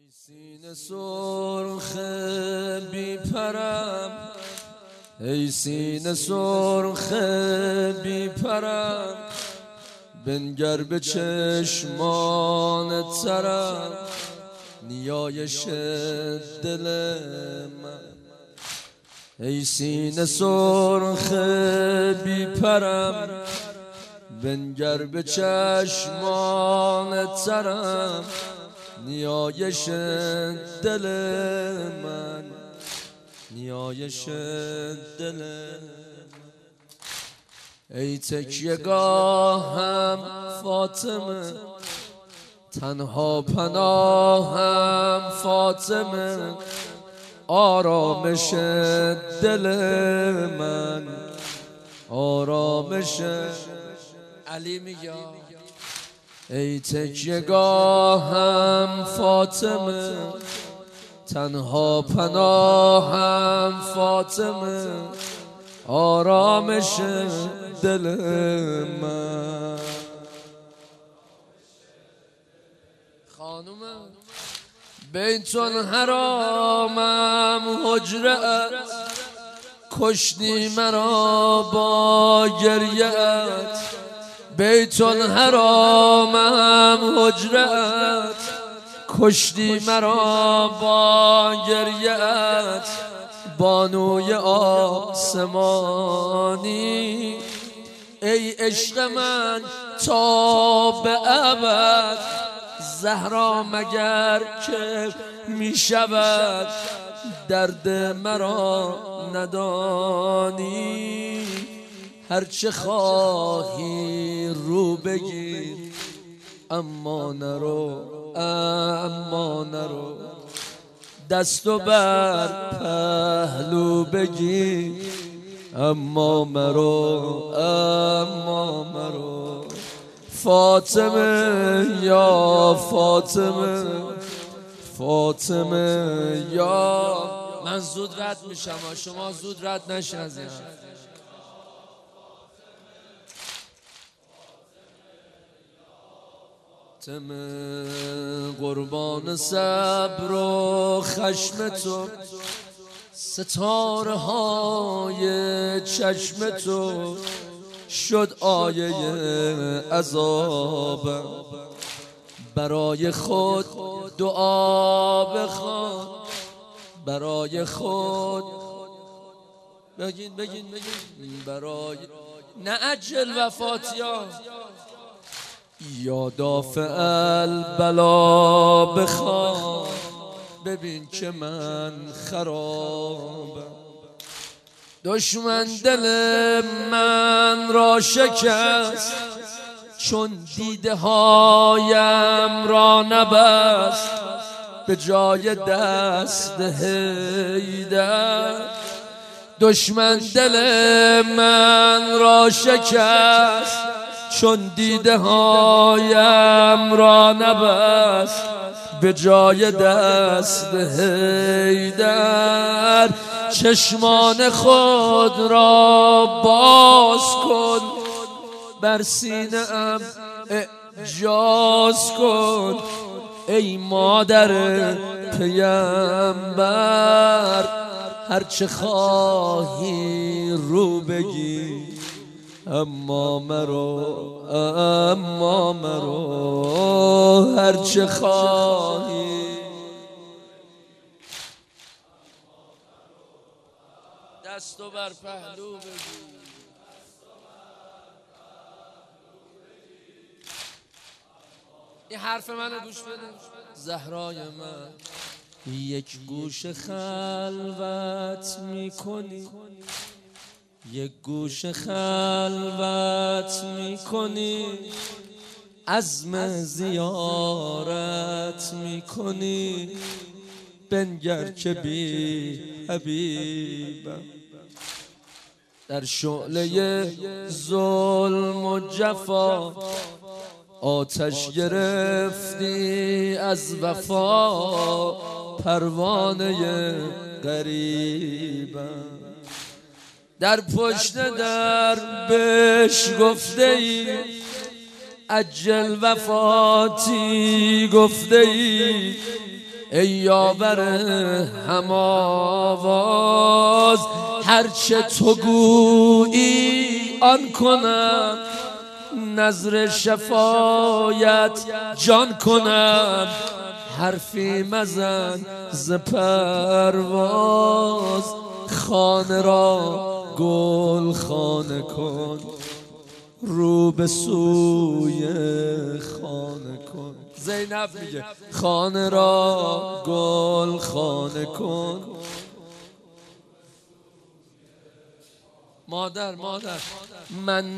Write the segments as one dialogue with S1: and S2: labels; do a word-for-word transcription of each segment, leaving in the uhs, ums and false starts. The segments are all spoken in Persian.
S1: سینه سرخ بی پرم، ای سینه سرخ بی پرم، بنگر به چشمان ترم، نیایش دل من. ای سینه سرخ بی پرم، بنگر به چشمان ترم، نیایش دل من، نیایش دل من. ای تکیه گاهم فاطمه، تنها پناهم فاطمه، آرامش دل من، آرامش. علی میگه ای تکیه گاهم فاطمه، تنها پناهم فاطمه، آرامش دل من. خانومه بیتون حرامم حجره ات، کشتی مرا با گریه‌ات. بیتون حرامم حجره ات، کشتی مرا با گریه‌ات. بانوی آسمانی ای عشق من تا به ابد، زهرا مگر که می شود درد مرا ندانی. هرچه خواهی رو بگیر، اما نرو اما نرو، دستو بر پهلو بگیر، اما مرو اما مرو. فاطمه یا فاطمه، فاطمه یا. من زود رد میشم، شما زود رد نشین از این. فاطمه قربان صبر و خشم تو، ستاره های چشم تو، شد آیه عذابم. برای خود دعا بخوان، برای خود بگین بگین بگین برای نه اجل وفاتیا، یا دافع البلا بخوان. ببین که من خرابم، دشمن دل من را شکست، چون دیده هایم را نبست. به جای دست حیدر دشمن دل من را شکست، چون دیده هایم را نبست. به جای دست حیدر چشمان خود را باز کن، بر سینه ام اعجاز کن. ای مادر پیامبر، هرچه خواهی رو بگی، اما مرو اما مرو. هرچه خواهی دستو بر پهلو بگی. این حرف منو گوش بده. زهرای من یک گوش خلوت میکنی، یک گوش خلوت میکنی، عزم زیارت میکنی. بنگر که بی حبیبم، در شعله ظلم و جفا، آتش گرفتی از وفا. پروانه غریبم، در پشت در بهش گفته ای، عجل وفاتی گفته ای. ای یاور هم آواز، هرچه تو گویی آن کنم، نظر شفایت جان کنم. حرفی مزن ز پرواز، خانه را گل خانه کن، رو به سوی خانه کن. زینب میگه خانه را گل خانه کن. مادر مادر من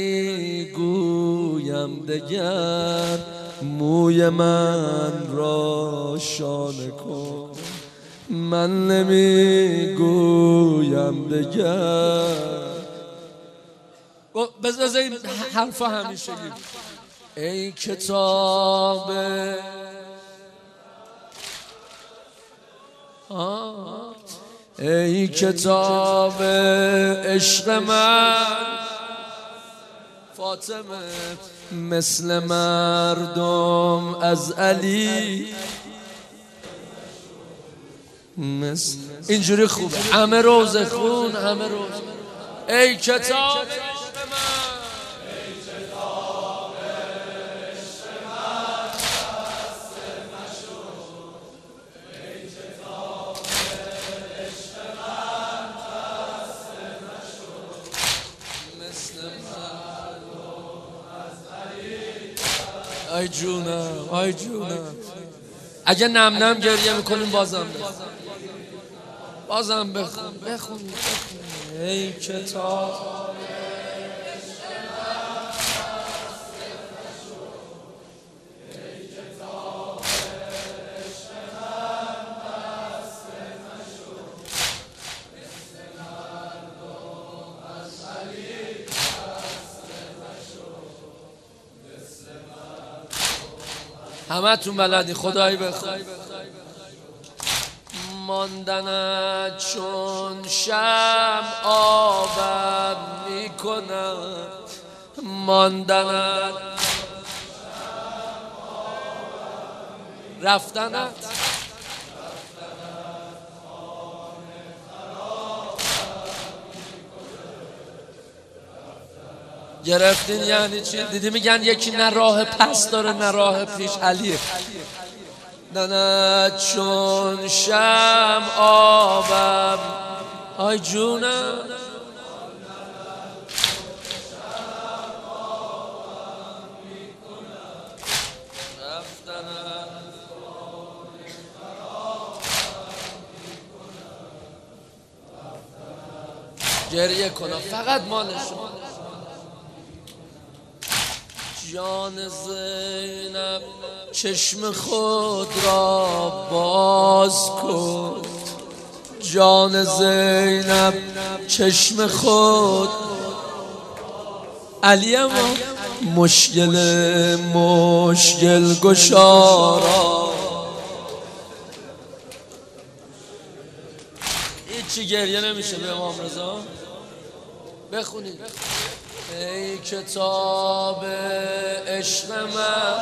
S1: نمیگویم دگر، موی من را شانه کن. من نمیگویم دگر. بذار این حرفا همیشه گیم. ای کتاب ای کتاب عشق من، فاطمه مثل مردم از علی، مثل اینجوری خوبه، همه روز خون، همه روز. ای کتاب آی جونم، آی جونم. اگه نم نم گریه میکنیم بازم بخون، بازم بخون بخون بخون. ای کتاب همه تون بلدی خدایی بخون. ماندنت چون شمع آبم میکند، ماندنت رفتنت گرفتین یعنی چی؟ دیدی میگن یکی نه راه پس داره نه راه پیش. علیه نه چون شمع آبم، آی جونم. گریه کنم فقط مالشون. جان زینب چشم خود را باز کن، جان زینب چشم خود. علی اما مشکل مشکل گشارا، هیچی گریه نمیشه به امام رضا. بخونید. ای کتاب عشق من،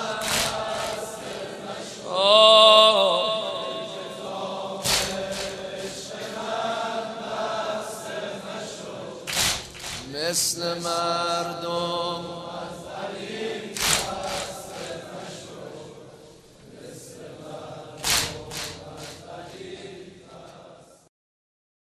S1: مثل مردم